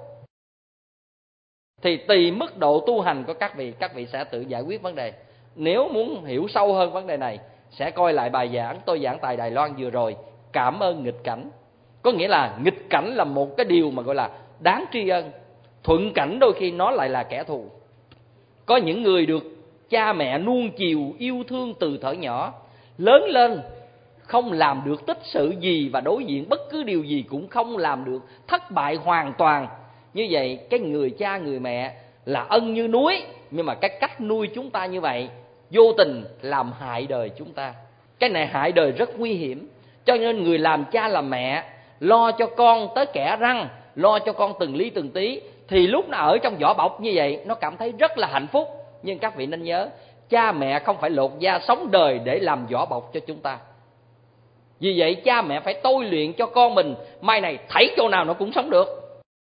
Thì tùy mức độ tu hành của các vị, các vị sẽ tự giải quyết vấn đề. Nếu muốn hiểu sâu hơn vấn đề này, sẽ coi lại bài giảng tôi giảng tại Đài Loan vừa rồi, cảm ơn nghịch cảnh. Có nghĩa là nghịch cảnh là một cái điều mà gọi là đáng tri ân. Thuận cảnh đôi khi nó lại là kẻ thù. Có những người được cha mẹ nuông chiều yêu thương từ thuở nhỏ, lớn lên không làm được tích sự gì, và đối diện bất cứ điều gì cũng không làm được, thất bại hoàn toàn. Như vậy cái người cha người mẹ là ân như núi, nhưng mà cái cách nuôi chúng ta như vậy vô tình làm hại đời chúng ta. Cái này hại đời rất nguy hiểm. Cho nên người làm cha làm mẹ lo cho con tới kẻ răng, lo cho con từng ly từng tí, thì lúc nó ở trong vỏ bọc như vậy nó cảm thấy rất là hạnh phúc. Nhưng các vị nên nhớ, cha mẹ không phải lột da sống đời để làm vỏ bọc cho chúng ta. Vì vậy cha mẹ phải tôi luyện cho con mình, mai này thảy chỗ nào nó cũng sống được,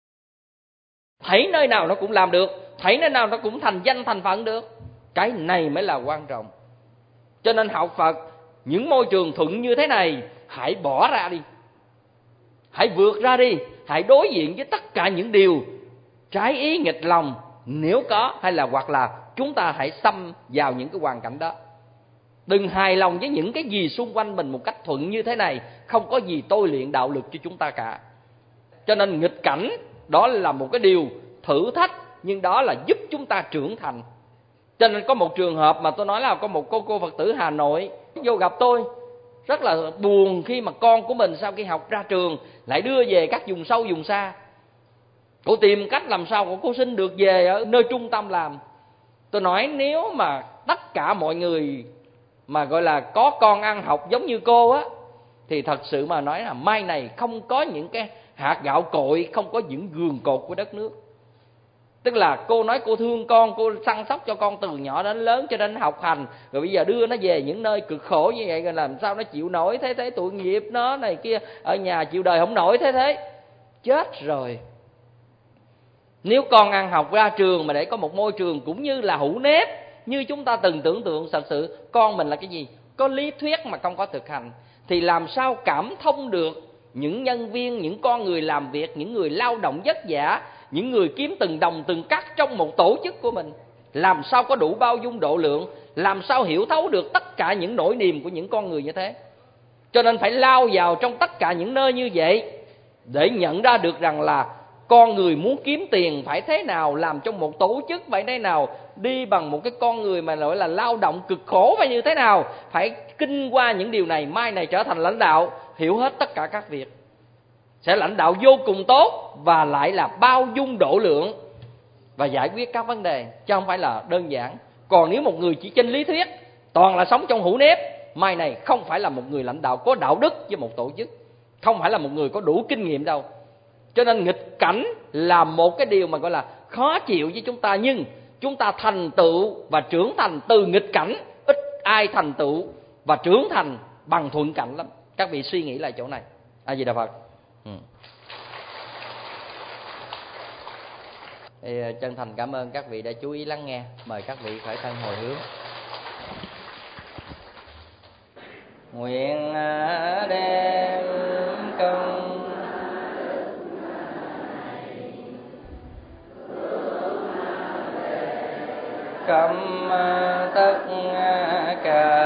thảy nơi nào nó cũng làm được, thảy nơi nào nó cũng thành danh thành phận được. Cái này mới là quan trọng. Cho nên học Phật, những môi trường thuận như thế này hãy bỏ ra đi, hãy vượt ra đi, hãy đối diện với tất cả những điều trái ý nghịch lòng nếu có, hay là hoặc là chúng ta hãy xâm vào những cái hoàn cảnh đó. Đừng hài lòng với những cái gì xung quanh mình một cách thuận như thế này, không có gì tôi luyện đạo lực cho chúng ta cả. Cho nên nghịch cảnh đó là một cái điều thử thách, nhưng đó là giúp chúng ta trưởng thành. Cho nên có một trường hợp mà tôi nói là có một cô cô Phật tử Hà Nội vô gặp tôi, rất là buồn khi mà con của mình sau khi học ra trường lại đưa về các vùng sâu vùng xa. Cô tìm cách làm sao cô xin được về ở nơi trung tâm làm. Tôi nói nếu mà tất cả mọi người mà gọi là có con ăn học giống như cô á, thì thật sự mà nói là mai này không có những cái hạt gạo cội, không có những giường cột của đất nước. Tức là cô nói cô thương con, cô săn sóc cho con từ nhỏ đến lớn cho nên học hành, rồi bây giờ đưa nó về những nơi cực khổ như vậy rồi làm sao nó chịu nổi thế thế, tội nghiệp nó này kia, ở nhà chịu đời không nổi thế thế. Chết rồi. Nếu con ăn học ra trường mà để có một môi trường cũng như là hũ nếp, như chúng ta từng tưởng tượng, thật sự con mình là cái gì? Có lý thuyết mà không có thực hành, thì làm sao cảm thông được những nhân viên, những con người làm việc, những người lao động vất vả, những người kiếm từng đồng từng cắc trong một tổ chức của mình. Làm sao có đủ bao dung độ lượng, làm sao hiểu thấu được tất cả những nỗi niềm của những con người như thế. Cho nên phải lao vào trong tất cả những nơi như vậy để nhận ra được rằng là con người muốn kiếm tiền phải thế nào, làm trong một tổ chức phải thế nào, đi bằng một cái con người mà gọi là lao động cực khổ phải như thế nào, phải kinh qua những điều này, mai này trở thành lãnh đạo, hiểu hết tất cả các việc, sẽ lãnh đạo vô cùng tốt và lại là bao dung độ lượng và giải quyết các vấn đề, chứ không phải là đơn giản. Còn nếu một người chỉ trên lý thuyết, toàn là sống trong hũ nếp, mai này không phải là một người lãnh đạo có đạo đức với một tổ chức, không phải là một người có đủ kinh nghiệm đâu. Cho nên nghịch cảnh là một cái điều mà gọi là khó chịu với chúng ta, nhưng chúng ta thành tựu và trưởng thành từ nghịch cảnh, ít ai thành tựu và trưởng thành bằng thuận cảnh lắm. Các vị suy nghĩ lại chỗ này. A Di Đà Phật. Ừ. Thì chân thành cảm ơn các vị đã chú ý lắng nghe. Mời các vị khởi thân hồi hướng. Nguyện đem công khâm tất cả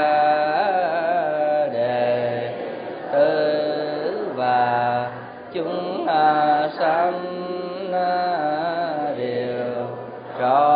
đệ tử và chúng sanh đều trọn